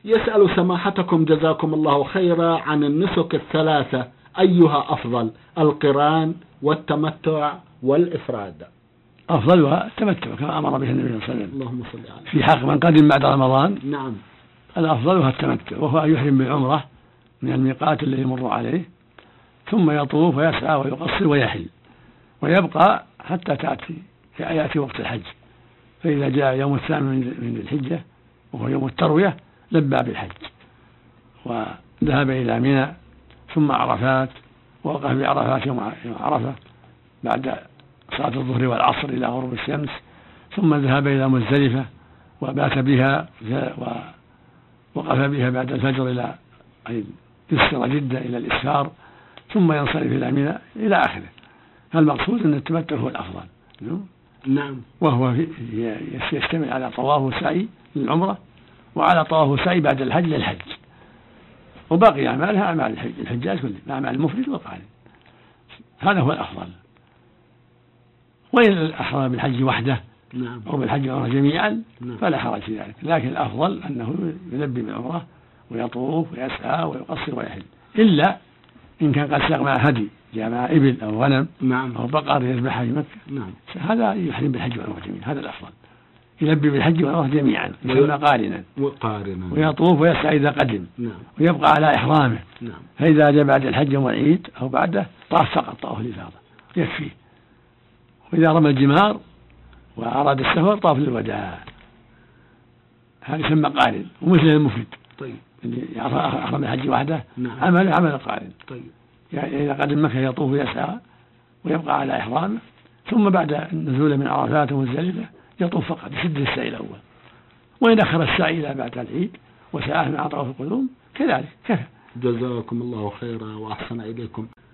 يسأل سماحتكم جزاكم الله خيرا عن النسك الثلاثة أيها أفضل، القران والتمتع والإفراد؟ أفضلها التمتع كما أمر به النبي صلى الله عليه وسلم اللهم صل عليه في حق من قدم بعد رمضان. نعم. الأفضلها التمتع، وهو أن يحرم بالعمرة من الميقات الذي يمر عليه، ثم يطوف ويسعى ويقصر ويحل ويبقى حتى يأتي وقت الحج. فإذا جاء يوم الثامن من الحجة وهو يوم التروية لبى بالحج وذهب إلى منى ثم عرفات، ووقف بعرفات يوم عرفة بعد صلاة الظهر والعصر إلى غروب الشمس، ثم ذهب إلى مزدلفة وبات بها ووقف بها بعد الفجر إلى يسر جدة إلى الإسفار، ثم ينصرف إلى منى إلى آخره. فالمقصود أن التمتع هو الأفضل. نعم. وهو يشتمل على طواف وسعي للعمرة وعلى طواف وسعي بعد الحج للحج، وباقي أعمالها أعمال الحجاج كلها، أعمال المفرد والقارن. هذا هو الأفضل. وإن الأحرى بالحج وحده أو بالحج والعمرة جميعا فلا حرج في ذلك، لكن الأفضل أنه يلبي بالعمرة ويطوف ويسعى ويقصر ويحل، إلا إن كان قد ساق مع هدي، جاء مع إبل أو غنم أو بقر يذبحها في مكة، هذا يحرم بالحج والعمرة جميعا. هذا الأفضل، يلبي بالحج والعمرة جميعا يسمى قارنا ويطوف ويسعى إذا قدم ويبقى على إحرامه. فإذا جاء بعد الحج يوم العيد أو بعده طاف فقط طواف الإفاضة يكفيه. وإذا رمى الجمار وأراد السفر طاف للوداع، هذا يسمى قارن ومثل المفرد. طيب. اللي أحرم الحج وحده عمل القارن. طيب. يعني إذا قدم مكة يطوف ويسعى ويبقى على إحرامه، ثم بعد النزول من عرفات ومزدلفة يطوف فقط يسد السعي الأول، وإن أخر السعي إلى بعد العيد وسعاه مع طواف القدوم كذلك كفى. جزاكم الله خيرا وأحسن إليكم.